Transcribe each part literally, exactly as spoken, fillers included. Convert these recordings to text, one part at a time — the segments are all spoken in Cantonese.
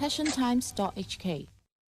passion times dot h k。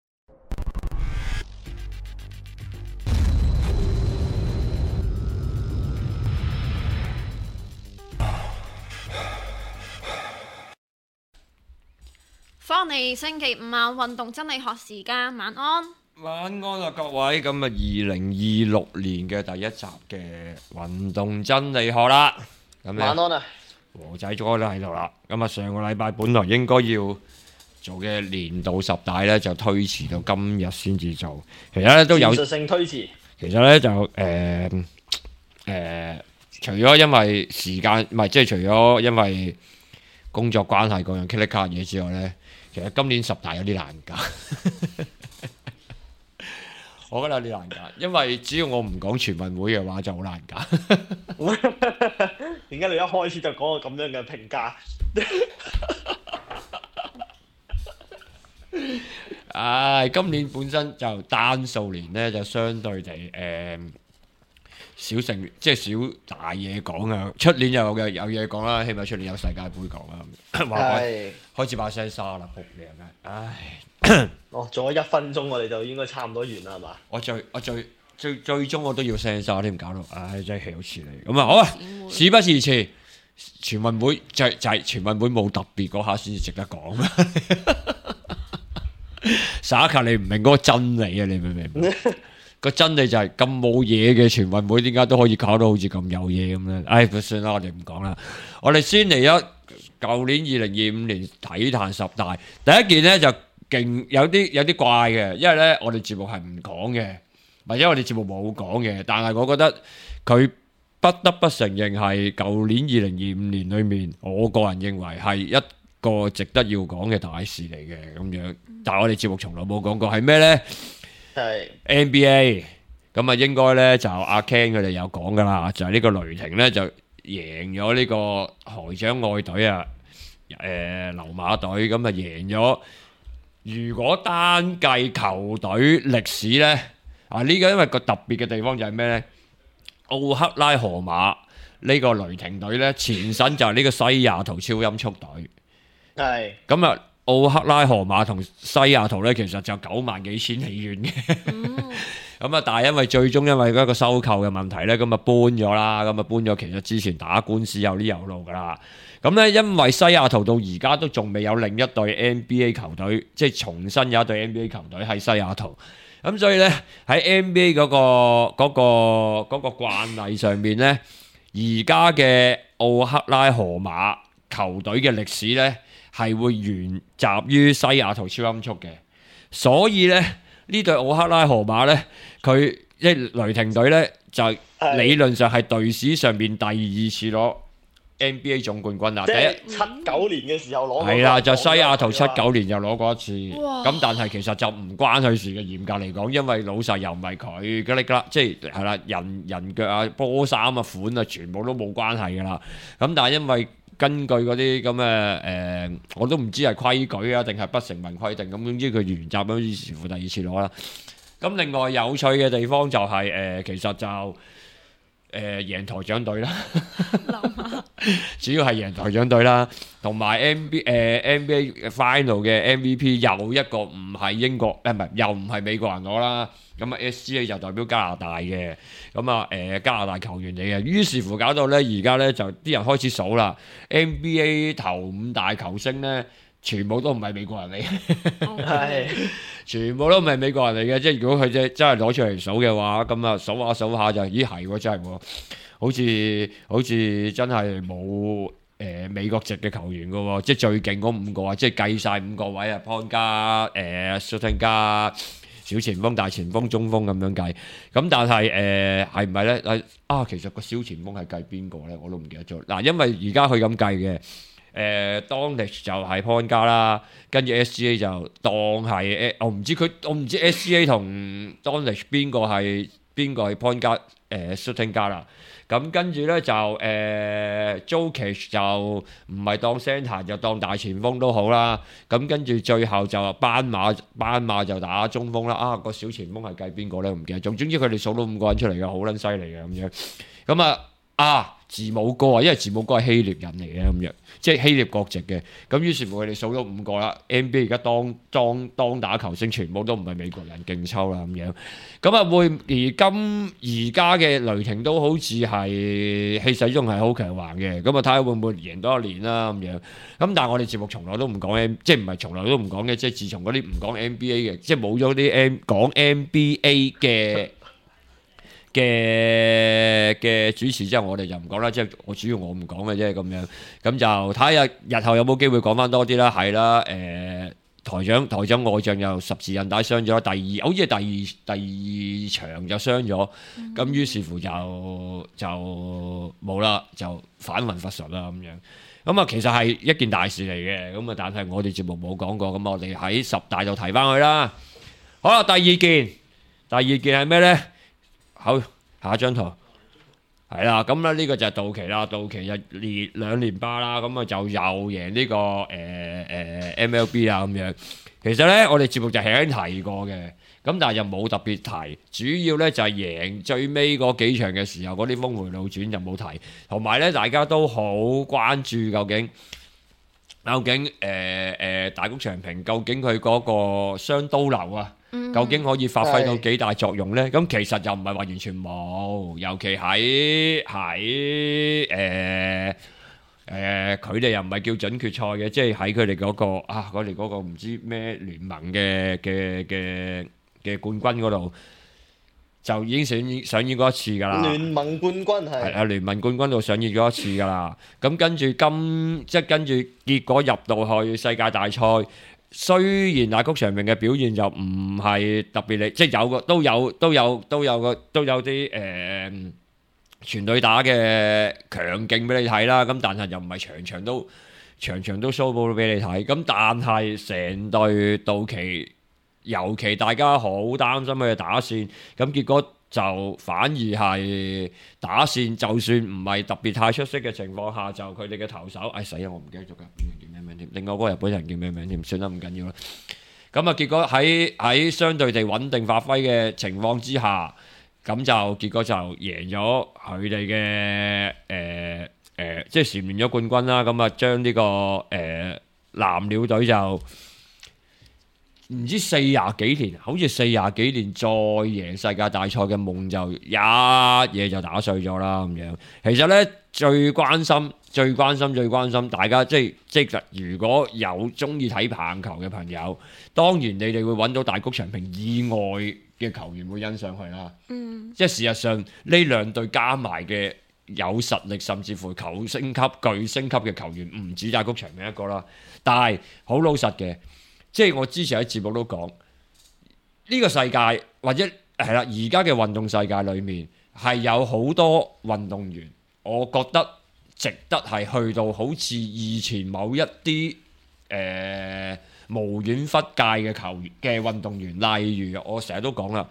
翻嚟星期五晚運動真理學時間，晚安。 晚安啊各位，咁啊二零二六年嘅第一集嘅運動真理學啦，咁咧晚安啊！ 和仔哥都喺度啦。咁啊上個禮拜本來應該要做嘅年度十大咧，就推遲到今日先至做。其實咧都有技術性推遲， 其實咧就誒誒、呃呃，除咗因為時間，唔係即係除咗因為工作關係各樣 click 卡嘢之外咧，其實今年十大有啲難搞。我覺得有啲難搞，因為只要我唔講全運會嘅話就好難搞。 點解你一開始就講個咁樣嘅評價？ 唉，今年本身就單數年咧，就相對地誒少成，即係少大嘢講啊。出年又有嘅有嘢講啦，起碼出年有世界盃講啦。話開係開始把聲沙啦，仆你啊！唉， 哦，做咗一分鐘，我哋就應該差唔多完啦，係嘛？ 我最我最最最終我都要聲沙添，搞到唉真係氣好似你咁啊！好啊，事不宜遲，全運會就就係全運會冇特別嗰下先至值得講。撒卡你唔明嗰個真理啊！你明唔明？個真理就係咁冇嘢嘅全運會，點解都可以搞到好似咁有嘢咁咧？唉，算啦，我哋唔講啦。我哋先嚟咗舊年二零二五年體壇十大，第一件咧就勁有啲有啲怪嘅，因為咧我哋節目係唔講嘅，或者我哋節目冇講嘅，但係我覺得佢不得不承認係舊年二零二五年裏面，我個人認為係一個值得要講嘅大事嚟嘅咁樣。但係我哋節目從來冇講過係咩咧？ 係 N B A 咁啊，應該咧就阿 Ken 佢哋有講噶啦，就係、是、呢個雷霆咧就贏咗呢個海掌愛隊啊，誒、呃、溜馬隊咁啊贏咗。如果單計球隊歷史咧，啊呢、這個因為個特別嘅地方就係咩咧？奧克拉荷馬呢個雷霆隊咧前身就係呢個西雅圖超音速隊， 係咁啊。奧克拉荷馬同西雅圖咧，其實就九萬幾千里遠嘅。咁啊，但係因為最終因為嗰個收購嘅問題咧，咁啊搬咗啦，咁啊搬咗。其實之前打官司有啲有路噶啦。咁咧，因為西雅圖到而家都仲未有另一隊 N B A 球隊，即係重新有一隊 N B A 球隊喺西雅圖。咁所以咧喺 N B A 嗰個嗰個嗰個慣例上面咧，而家嘅奧克拉荷馬球隊嘅歷史咧，係會沿襲於西雅圖超音速嘅，所以咧呢隊奧克拉荷馬咧，佢即係雷霆隊咧，就理論上係隊史上面第二次攞 N B A 總冠軍啦。第即係一七九年嘅時候攞過， 係啦，就西雅圖七九年就攞過一次， 哇咁但係其實就唔關佢事嘅。嚴格嚟講，因為老細又唔係佢，嗰啲啦，即係係啦，人人腳啊、波衫啊、款啊，全部都冇關係噶啦。咁但係因為根據嗰啲咁嘅誒，我都唔知係規矩啊，定係不成文規定咁。總之佢原集咁於是乎第二次攞啦。咁另外有趣嘅地方就係、是、誒、呃，其實就誒、呃、贏台長隊啦，主要係贏台長隊啦，同埋 N B 誒 N B A Final 嘅 M V P 又一個唔係英國誒唔係又唔係美國人攞啦。咁啊 S G A 就代表加拿大嘅，咁啊誒加拿大球員嚟嘅，於是乎搞到咧而家咧就啲人開始數啦 ，N B A 頭五大球星咧，全部都唔係美國人嚟嘅， 係全部都唔係美國人嚟嘅，即係如果佢真真係攞出嚟數嘅話，咁啊數下數下就，咦係喎真係喎，好似好似真係冇誒美國籍嘅球員嘅喎，即係最勁嗰五個啊，即係計晒五個位啊 ，Point 加誒 Shooting 加。小前鋒、大前鋒、中鋒咁樣計，咁但係誒係唔係咧？誒啊，其實個小前鋒係計邊個咧？我都唔記得咗。嗱，因為而家佢咁計嘅，誒 Doncic 就係 point 加啦，跟住 S G A 就當係誒，我唔知佢，我唔知 S G A 同 Doncic 邊個係邊個係 point 加誒 shooting 加啦。咁跟住咧就誒 Jokic 就唔係當 centre 就當大前鋒都好啦。咁跟住最後就斑馬斑馬就打中鋒啦。啊個小前鋒係計邊個咧？唔記得咗。總之佢哋數到五個人出嚟嘅，好撚犀利嘅咁樣。咁啊啊字母哥啊，因為字母哥係希臘人嚟嘅咁樣，即係希臘國籍嘅。咁於是乎佢哋數咗五個啦。N B A 而家當當當打球星全部都唔係美國人，勁抽啦咁樣。咁啊會而今而家嘅雷霆都好似係氣勢仲係好強橫嘅。咁啊睇下會唔會贏多一年啦咁樣。咁但係我哋節目從來都唔講 N， 即係唔係從來都唔講嘅，即係自從嗰啲唔講 N B A 嘅，即係冇咗啲 N 講 N B A 嘅。嘅嘅主持之後，我哋就唔講啦，即係我主要我唔講嘅啫咁樣，咁就睇下日後有冇機會講翻多啲啦，係啦，誒、呃、台長台長外將又十字韌帶傷咗，第二好似係第二第二場就傷咗，咁、嗯、於是乎就就冇啦，就返魂乏術啦咁樣，咁啊其實係一件大事嚟嘅，咁啊但係我哋節目冇講過，咁我哋喺十大度提翻佢啦。好啦，第二件，第二件係咩咧？好，下一張圖係啦，咁咧呢個就係道奇啦，道奇就連兩連霸啦，咁啊就又贏呢、這個誒誒、呃呃、M L B 啦咁樣。其實咧我哋節目就係已經提過嘅，咁但係又冇特別提，主要咧就係、是、贏最尾嗰幾場嘅時候嗰啲峰迴路轉就冇提，同埋咧大家都好關注究竟究竟誒誒、呃呃、大谷翔平究竟佢嗰個雙刀流啊？究竟可以發揮到幾大作用呢？咁其實就唔係話完全冇，尤其喺喺誒誒，佢哋又唔係叫準決賽嘅，即係喺佢哋嗰個啊，佢哋嗰個唔知咩聯盟嘅嘅嘅嘅冠軍嗰度，就已經上演上演過一次㗎啦。 聯盟冠軍係係啊，聯盟冠軍度上演咗一次㗎啦。咁跟住今即係跟住結果入到去世界大賽。雖然大谷翔平嘅表現就唔係特別理，即係有個都有都有都有個都有啲誒全隊打嘅強勁俾你睇啦，咁但係又唔係場場都場場都 show 到俾你睇，咁但係成隊道奇，尤其大家好擔心佢嘅打線，咁結果就反而係打線，就算唔係特別太出色嘅情況下，就佢哋嘅投手，哎死啊！我唔記得咗㗎，叫咩名添？另外嗰個日本人叫咩名添？算啦，唔緊要啦。咁啊，結果喺喺相對地穩定發揮嘅情況之下，咁就結果就贏咗佢哋嘅誒誒，即係蟬聯咗冠軍啦。咁啊，將呢個誒藍鳥隊就唔知四廿幾年，好似四廿幾年再贏世界大賽嘅夢就一嘢就打碎咗啦咁樣。其實咧最關心、最關心、最關心大家，即係即係如果有中意睇棒球嘅朋友，當然你哋會揾到大谷翔平以外嘅球員會欣賞佢啦。嗯，即係事實上呢兩隊加埋嘅有實力，甚至乎球星級、巨星級嘅球員唔止大谷翔平一個啦。但係好老實嘅。即係我之前喺節目都講，呢個世界或者係啦，而家嘅運動世界裏面係有好多運動員，我覺得值得係去到好似以前某一啲誒、呃、無遠弗屆嘅球員嘅運動員，例如我成日都講啦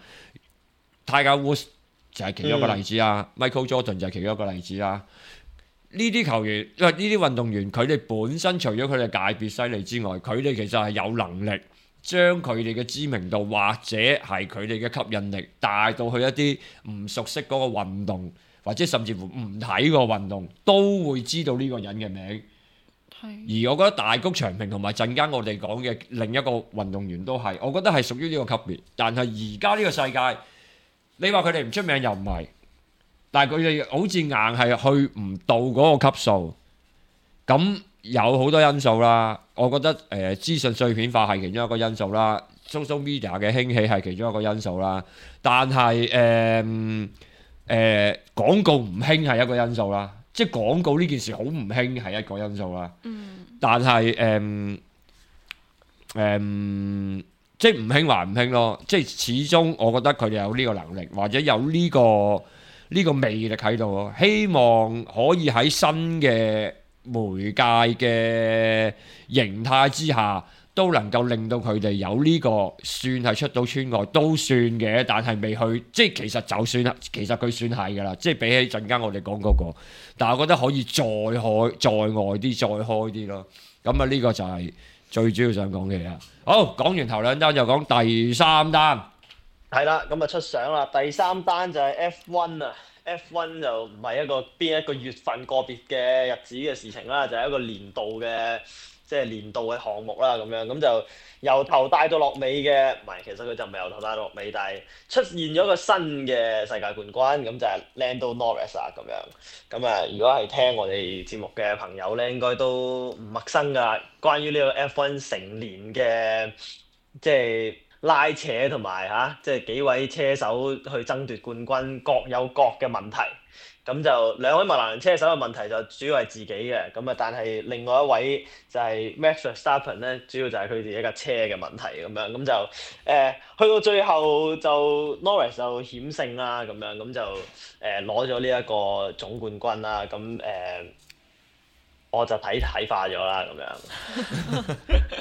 Tiger Woods 就係其中一個例子啊、嗯、Michael Jordan 就係其中一個例子啊。呢啲球員，因為呢啲運動員，佢哋本身除咗佢哋界別犀利之外，佢哋其實係有能力將佢哋嘅知名度或者係佢哋嘅吸引力帶到去一啲唔熟悉嗰個運動，或者甚至乎唔睇個運動，都會知道呢個人嘅名。係。而我覺得大谷翔平同埋陣間我哋講嘅另一個運動員都係，我覺得係屬於呢個級別。但係而家呢個世界，你話佢哋唔出名又唔係。但係佢哋好似硬係去唔到嗰個級數，咁有好多因素啦。我覺得誒、呃、資訊碎片化係其中一個因素啦 ，social media 嘅興起係其中一個因素啦。但係誒誒廣告唔興係一個因素啦，即係廣告呢件事好唔興係一個因素啦。嗯。但係誒誒即係唔興還唔興咯，即係始終我覺得佢哋有呢個能力，或者有呢、這個。呢個魅力喺度咯，希望可以喺新嘅媒介嘅形態之下，都能夠令到佢哋有呢個算係出到村外都算嘅，但係未去，即係其實就算，其實佢算係㗎啦，即係比起陣間我哋講嗰個，但係我覺得可以再開、再外啲、再開啲咯。咁啊，呢個就係最主要想講嘅嘢。好，講完頭兩單就講第三單。 係啦，咁啊出相啦。第三單就係 F 一 啊，F 一就唔係一個邊一個月份個別嘅日子嘅事情啦，就係、是、一個年度嘅即係年度嘅項目啦，咁樣咁就由頭帶到落尾嘅，唔係其實佢就唔係由頭帶到落尾，但係出現咗個新嘅世界冠軍，咁就係 Lando Norris 啊咁樣。咁啊，如果係聽我哋節目嘅朋友咧，應該都唔陌生㗎。關於呢個 F 一 成年嘅即係拉扯同埋嚇，即係幾位車手去爭奪冠軍，各有各嘅問題。咁就兩位麥蘭倫車手嘅問題就主要係自己嘅，咁啊，但係另外一位就係 Max Verstappen 咧，主要就係佢自己架車嘅問題咁樣，咁就誒、呃、去到最後就 Norris 就險勝啦，咁樣咁就誒攞咗呢一個總冠軍啦，咁誒、呃、我就睇睇化咗啦，咁樣。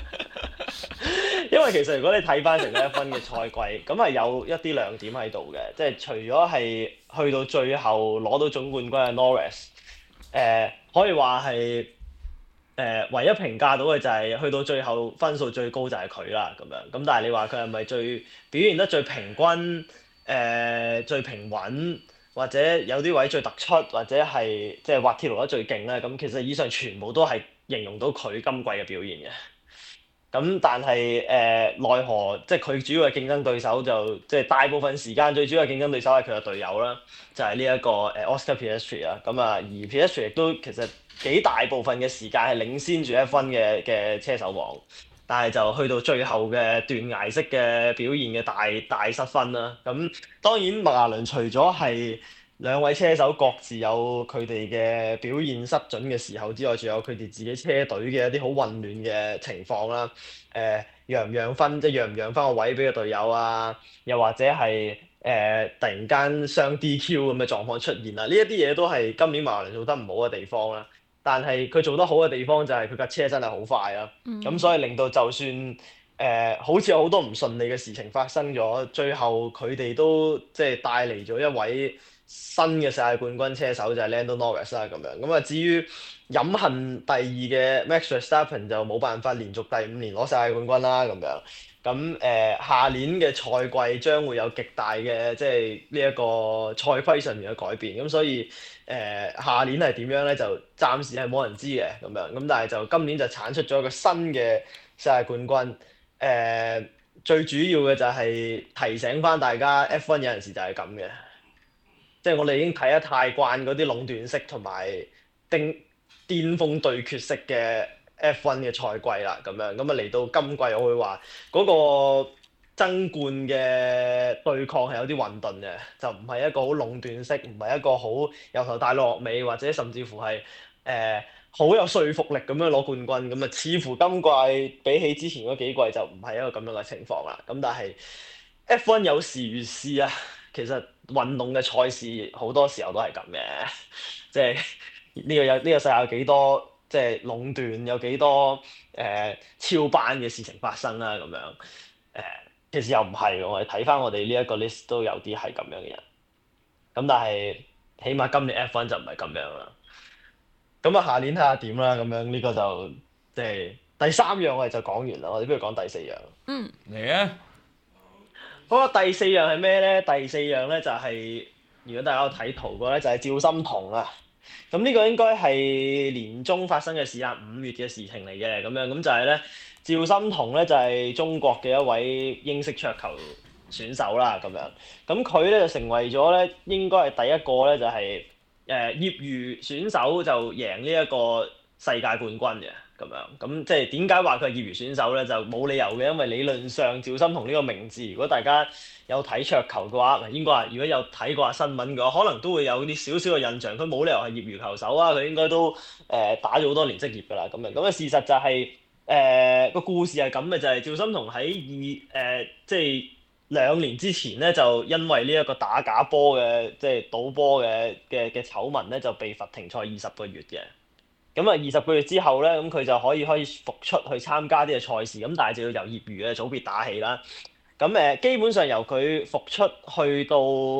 因為其實如果你睇翻成個一分嘅賽季，咁係有一啲亮點喺度嘅，即係除咗係去到最後攞到總冠軍嘅 Norris，誒、呃、可以話係誒唯一評價到嘅就係去到最後分數最高就係佢啦咁樣。咁但係你話佢係咪最表現得最平均、誒、呃、最平穩，或者有啲位最突出，或者係即係滑鐵盧得最勁咧？咁其實以上全部都係形容到佢今季嘅表現嘅。咁但係誒奈何，即係佢主要嘅競爭對手就即係大部分時間最主要嘅競爭對手係佢嘅隊友啦，就係呢一個誒 Oscar Piastri 啊。咁啊，而 Piastri 亦都其實幾大部分嘅時間係領先住 F 一嘅嘅車手王，但係就去到最後嘅斷崖式嘅表現嘅大大失分啦。咁當然麥亞倫除咗係兩位車手各自有佢哋嘅表現失準嘅時候之外，仲有佢哋自己車隊嘅一啲好混亂嘅情況啦。誒、呃，讓唔讓分，即係讓唔讓翻個位俾個隊友啊？又或者係誒、呃、突然間雙 D Q 咁嘅狀況出現啦。呢一啲嘢都係今年馬倫做得唔好嘅地方啦。但係佢做得好嘅地方就係佢架車真係好快啦。咁、嗯、所以令到就算誒、呃、好似有好多唔順利嘅事情發生咗，最後佢哋都即係帶嚟咗一位新嘅世界冠軍車手就係 Lando Norris 啦咁樣。咁啊至於飲恨第二嘅 Max Verstappen 就冇辦法連續第五年攞世界冠軍啦咁樣。咁誒、呃、下年嘅賽季將會有極大嘅即係呢一個賽規上面嘅改變。咁所以誒、呃、下年係點樣咧？就暫時係冇人知嘅咁樣。咁但係就今年就產出咗一個新嘅世界冠軍。誒、呃、最主要嘅就係提醒翻大家 F 一 有陣時就係咁嘅。即係我哋已經睇得太慣嗰啲壟斷式同埋頂巔峰對決式嘅 F 一 嘅賽季啦，咁樣咁啊嚟到今季，我會話嗰個爭冠嘅對抗係有啲混沌嘅，就唔係一個好壟斷式，唔係一個好由頭帶落尾，或者甚至乎係誒好有說服力咁樣攞冠軍咁啊。似乎今季比起之前嗰幾季就唔係一個咁樣嘅情況啦。咁但係 F 一 有時如是啊。其實運動嘅賽事好多時候都係咁嘅，即係呢個有呢、這個世界有幾多即係壟斷，有幾多誒、呃、超班嘅事情發生啦咁樣誒、呃，其實又唔係，我哋睇翻我哋呢一個 list 都有啲係咁樣嘅人，咁但係起碼今年 F 一 就唔係咁樣啦。咁啊，下年睇下點啦，咁樣呢個就即係第三樣我哋就講完啦，我哋不如講第四樣。 嗯， 嚟啊！ 好啦，第四樣係咩咧？第四樣咧就係、是，如果大家有睇圖過咧，就係、是、趙心童啊。咁呢個應該係年中發生嘅事啊，五月嘅事情嚟嘅。咁樣咁就係咧，趙心童咧就係、是、中國嘅一位英式桌球選手啦。咁樣咁佢咧就成為咗咧，應該係第一個咧就係、是、誒、呃、業餘選手就贏呢一個世界冠軍嘅。咁樣咁即係點解話佢係業餘選手咧？就冇理由嘅，因為理論上趙心童呢個名字，如果大家有睇桌球嘅話，應該話如果有睇過下新聞嘅話，可能都會有啲少少嘅印象。佢冇理由係業餘球手啊，佢應該都誒、呃、打咗好多年職業㗎啦。咁樣咁嘅事實就係誒個故事係咁嘅，就係、是、趙心童喺二誒即係兩年之前咧，就因為呢一個打假波嘅即係賭波嘅嘅嘅醜聞咧，就被罰停賽二十個月嘅。咁啊，二十個月之後咧，咁佢就可以可以復出去參加啲嘅賽事，咁但係就要由業餘嘅組別打起啦。咁誒，基本上由佢復出去到誒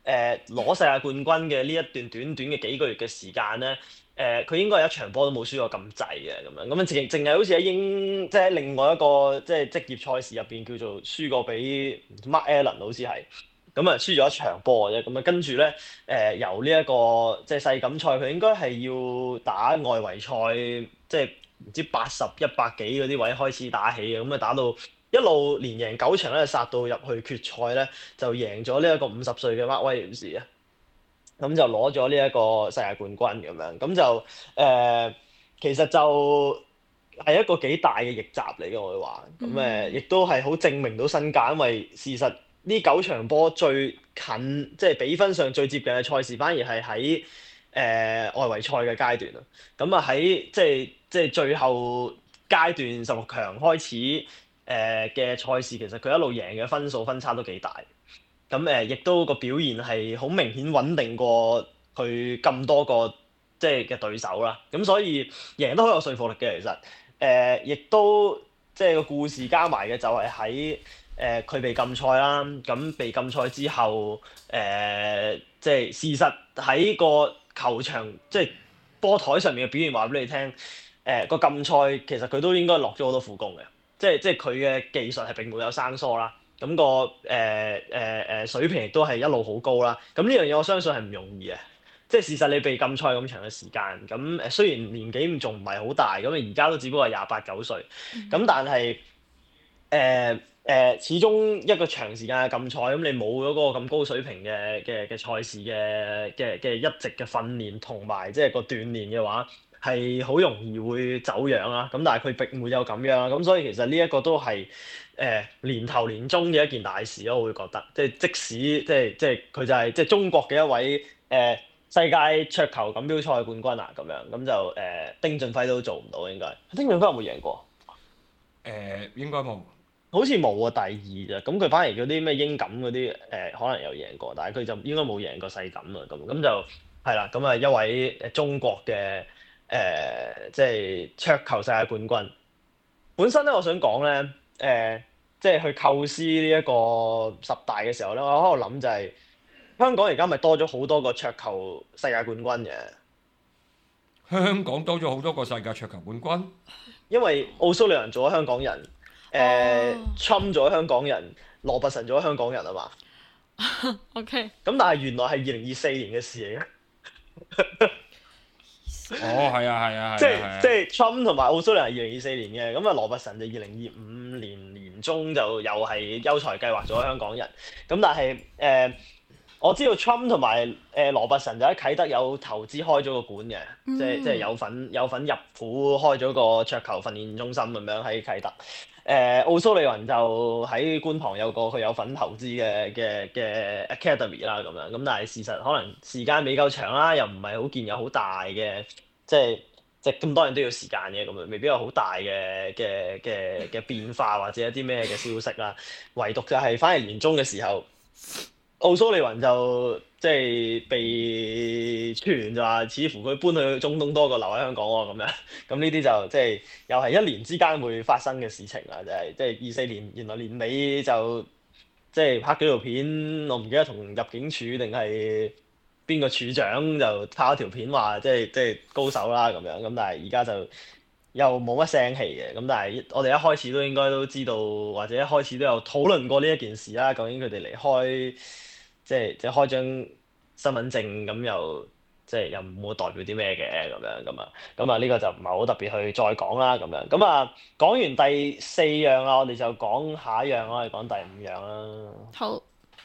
誒攞世界冠軍嘅呢一段短短嘅幾個月嘅時間咧，誒、呃、佢應該係一場波都冇輸過咁滯嘅咁樣，咁樣淨淨係好似喺英即係另外一個即係職業賽事入邊叫做輸過俾 Mark Allen 好似係。咁啊，輸咗一場波嘅啫，咁啊跟住咧，誒、呃、由呢、這、一個即係世錦賽，佢應該係要打外圍賽，即係唔知八十一百幾嗰啲位開始打起嘅，咁啊打到一路連贏九場咧，殺到入去決賽咧，就贏咗呢一個五十歲嘅 Mark Williams啊，咁就攞咗呢一個世界冠軍咁樣，咁就誒、呃、其實就係一個幾大嘅逆襲嚟嘅，我會話，咁誒亦都係好證明到身價，因為事實。呢九場波最近，即係比分上最接近嘅賽事，反而係喺誒外圍賽嘅階段啊。咁啊喺即係即係最後階段十六強開始誒嘅賽事，其實佢一路贏嘅分數分差都幾大。咁誒亦都個表現係好明顯穩定過佢咁多個即係嘅對手啦。咁所以贏得好有說服力嘅，其實誒亦都即係個故事加埋嘅就係喺。誒佢、呃、被禁賽啦，咁被禁賽之後，誒、呃、即係事實喺個球場即係波台上面嘅表現話俾你聽，誒、呃、個禁賽其實佢都應該落咗好多苦功嘅，即係即係佢嘅技術係並冇有生疏啦，咁、個誒誒誒水平亦都係一路好高啦，咁呢樣嘢我相信係唔容易嘅，即係事實你被禁賽咁長嘅時間，咁誒雖然年紀仲唔係好大，咁啊而家都只不過係廿八九歲，咁但係誒。呃誒、呃，始終一個長時間嘅禁賽，咁你冇咗嗰個咁高水平嘅嘅嘅賽事嘅嘅嘅一直嘅訓練同埋即係個鍛鍊嘅話，係好容易會走樣啦。咁但係佢並沒有咁樣啦。咁所以其實呢一個都係誒、呃、年頭年中嘅一件大事咯。我會覺得，即係即使即係即係佢就係即係中國嘅一位誒、呃、世界桌球錦標賽冠軍啊，咁樣咁就誒、呃、丁俊暉都做唔到應該。丁俊暉有冇贏過？ 誒、呃、應該冇。 好似冇啊，第二啫。咁佢反而嗰啲咩英錦嗰啲誒，可能有贏過，但係佢就應該冇贏過世錦啊。咁咁就係啦。咁啊，一位誒中國嘅誒、呃，即係桌球世界冠軍。本身咧，我想講咧，誒、呃，即係去構思呢一個十大嘅時候咧，我喺度諗就係、是、香港而家咪多咗好多個桌球世界冠軍嘅。 香港多咗好多個世界桌球冠軍， 因為奧蘇利雲做咗香港人。誒 Trump 咗香港人，羅拔臣咗香港人啊嘛。 OK。 咁但係原來係二零二四年嘅事嚟嘅。 哦，係啊，係啊， 即係啊。 係即係 Trump 同埋奧蘇利雲係二零二四年嘅，咁啊羅拔臣就二零二五年年中就又係優才計劃咗香港人。咁但係誒、呃，我知道 Trump 同埋誒羅拔臣就喺啟德有投資開咗個館嘅，嗯、即係即係有份有份入股開咗個桌球訓練中心咁樣喺啟德。誒、呃、奧蘇利雲就喺觀塘有個佢有份投資嘅嘅嘅 academy 啦咁樣，咁但係事實可能時間未夠長啦，又唔係好見有好大嘅，即係即係咁多人都要時間嘅咁樣，未必有好大嘅嘅嘅嘅變化或者一啲咩嘅消息啦。唯獨就係反而年中嘅時候，奧蘇利雲就即係被傳就話，似乎佢搬去中東多過留喺香港喎咁樣。咁呢啲就即係又係一年之間會發生嘅事情啦，就係即係二四年原來年尾就即係拍幾條片，我唔記得同入境處定係邊個處長就拍咗條片話即係即係高手啦咁樣。咁但係而家就又冇乜聲氣嘅。咁但係我哋一開始都應該都知道，或者一開始都有討論過呢一件事啦。究竟佢哋離開即係即係開張身份證咁又即係又冇代表啲咩嘅咁樣咁啊，咁啊呢個就唔係好特別去再講啦咁樣。咁啊講完第四樣啦，我哋就講下一樣，我哋講第五樣啦。 好。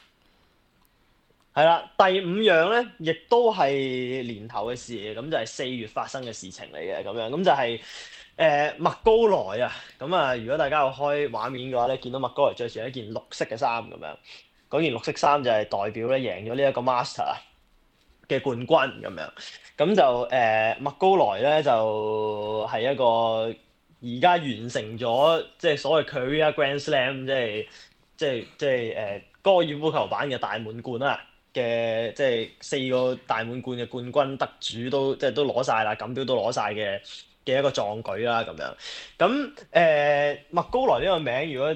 係啦，第五樣咧，亦都係年頭嘅事，咁就係四月發生嘅事情嚟嘅咁樣。咁就係誒麥高萊啊。咁啊，如果大家有開畫面嘅話咧，見到麥高萊着住一件綠色嘅衫咁樣。嗰件綠色衫就係代表咧贏咗呢一個 Master 嘅冠軍咁樣，咁就誒麥、呃、高萊咧就係、是、一個而家完成咗即係所謂 Career Grand Slam，即係即係即係誒高爾夫球版嘅大滿貫啦嘅，即係四個大滿貫嘅冠軍得主都即係都攞晒啦，錦標都攞晒嘅嘅一個壯舉啦咁樣。咁誒麥高萊呢個名如果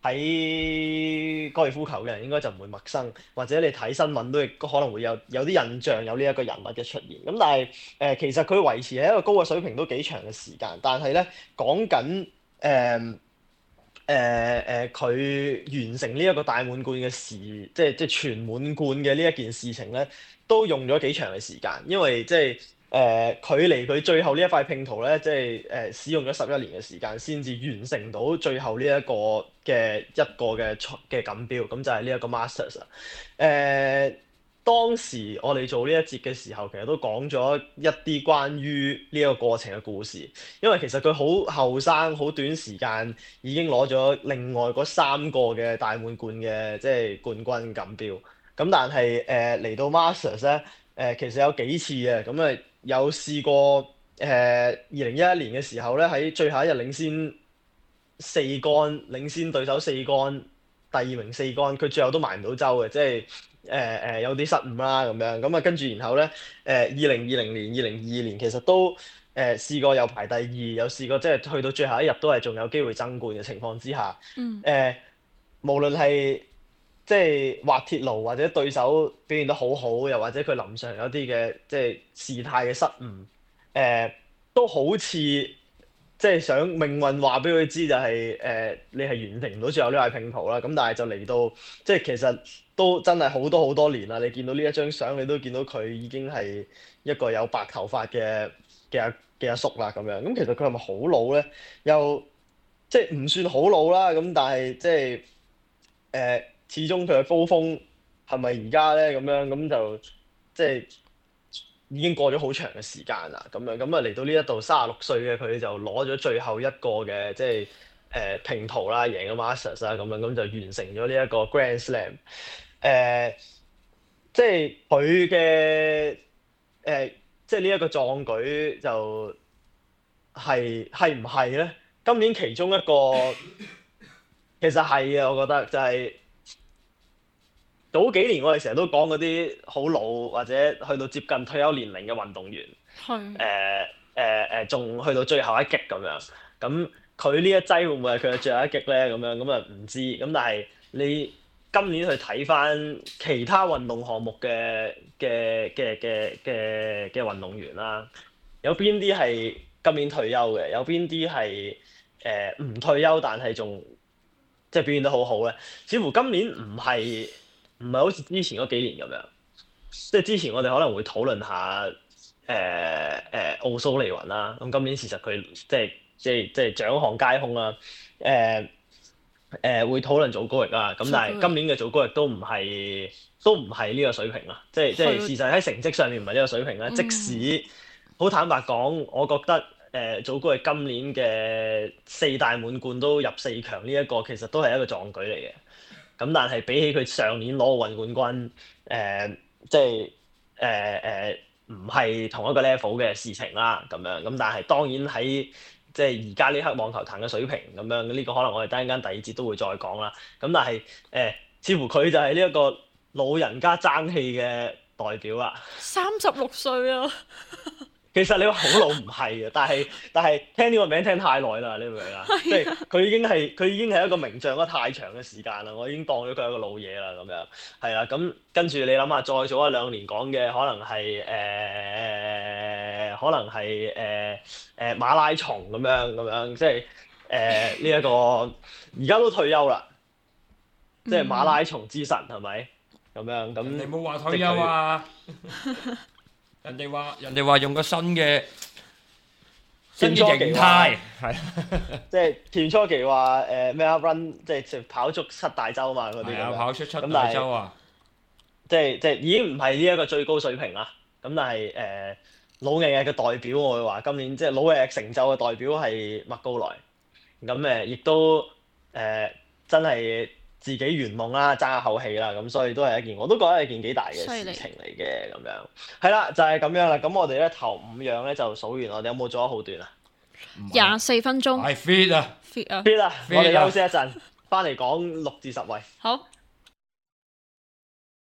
睇高爾夫球嘅人應該就唔會陌生，或者你睇新聞都亦可能會有有啲印象有呢一個人物嘅出現。咁但係誒、呃、其實佢維持喺一個高嘅水平都幾長嘅時間，但係咧講緊誒誒誒佢完成呢一個大滿貫嘅事，即係即係全滿貫嘅呢一件事情咧，都用咗幾長嘅時間，因為即係。誒、呃、距離佢最後呢一塊拼圖咧，即係誒、呃、使用咗十一年嘅時間，先至完成到最後呢一個嘅一個嘅嘅錦標，咁就係呢一個 Masters 啊。誒、呃、當時我哋做呢一節嘅時候，其實都講咗一啲關於呢一個過程嘅故事，因為其實佢好後生，好短時間已經攞咗另外嗰三個嘅大滿貫嘅即係冠軍錦標，咁但係誒嚟到 Masters 咧。誒、呃、其實有幾次嘅，咁、嗯、啊有試過誒二零一一年嘅時候咧，喺最後一日領先四桿，領先對手四桿，第二名四桿，佢最後都埋唔到周嘅，即係誒誒有啲失誤啦咁樣。咁啊跟住然後咧，誒二零二零年、二零二二年其實都誒、呃、試過有排第二，有試過即係去到最後一日都係仲有機會爭冠嘅情況之下，誒、 嗯呃、無論係即係滑鐵盧或者對手表現得好好，又或者佢臨場有啲嘅即係事態嘅失誤，誒、呃、都好似即係想命運話俾佢知就係、是、誒、呃、你係完成唔到最後呢塊拼圖啦。咁但係就嚟到即係其實都真係好多好多年啦。你見到呢一張相，你都見到佢已經係一個有白頭髮嘅嘅阿嘅阿叔啦咁樣。咁其實佢係咪好老咧？又即係唔算好老啦。咁但係即係誒。呃始終佢嘅高峰係咪而家咧咁樣，咁就即係已經過咗好長嘅時間啦咁樣，咁啊嚟到呢一度三十六歲嘅佢就攞咗最後一個嘅即係誒拼圖啦，贏咗 Masters 啦咁樣，咁就完成咗呢一個 Grand Slam。誒、呃，即係佢嘅誒，即係呢一個壯舉就係係唔係咧？今年其中一個其實係嘅，我覺得就係、是。早幾年我哋成日都講嗰啲好老或者去到接近退休年齡嘅運動員，誒誒誒，仲、呃呃、去到最後一擊咁樣。咁佢呢一劑會唔會係佢嘅最後一擊咧？咁樣咁啊唔知。咁但係你今年去睇翻其他運動項目嘅嘅嘅嘅嘅嘅運動員啦，有邊啲係今年退休嘅？有邊啲係誒唔退休但係仲即係表現得好好咧？似乎今年唔係。唔係好似之前嗰幾年咁樣，即係之前我哋可能會討論下誒誒、呃呃、奧蘇利雲啦。咁今年事實佢即係即係即係獎項皆空啦。誒、呃、誒、呃、會討論祖高域啦。咁但係今年嘅祖高域都唔係都唔係呢個水平啦。即係即係事實喺成績上面唔係呢個水平咧。嗯、即使好坦白講，我覺得誒、呃、祖高域今年嘅四大滿貫都入四強呢一個，其實都係一個壯舉嚟嘅。咁但係比起佢上年攞奧運冠軍，誒、呃、即係誒誒唔係同一個 level 嘅事情啦，咁樣咁但係當然喺即係而家呢刻網球壇嘅水平咁樣，呢、這個可能我哋等陣間第二節都會再講啦。咁但係誒、呃，似乎佢就係呢一個老人家爭氣嘅代表啦。 三十六歲啊！ 其實你話好老唔係啊，但係但係聽呢個名聽太耐啦，你明唔明啊？即係佢已經係佢已經係一個名將咗太長嘅時間啦，我已經當咗佢係一個老嘢啦咁樣，係啦，咁跟住你諗下，再早一兩年講嘅可能係誒、呃、可能係誒誒馬拉松咁樣咁樣，即係誒呢一個而家都退休啦，即係馬拉松之神係咪咁樣咁？ 你冇話退休啊！人哋話人哋話用個新嘅新嘅形態，係即係田初期話誒咩啊 run 即係跑出七大洲嘛嗰啲咁，跑出七大洲啊！ 即係即係已經唔係呢一個最高水平啦。咁但係誒、呃、老嘅嘅代表，我會話今年即係老嘅成就嘅代表係麥高萊。咁誒亦都誒、呃、真係自己圓夢啦，爭一口氣啦，咁所以都係一件，我都覺得係一件幾大嘅事情嚟嘅咁樣。係啦，就係、是、咁樣啦。咁我哋咧頭五樣咧就數完，我哋有冇做咗好短啊？ 廿四分鐘。 係 fit 啊 ，fit 啊 ，fit 啊！我哋休息一陣，翻嚟講六至十位。 好。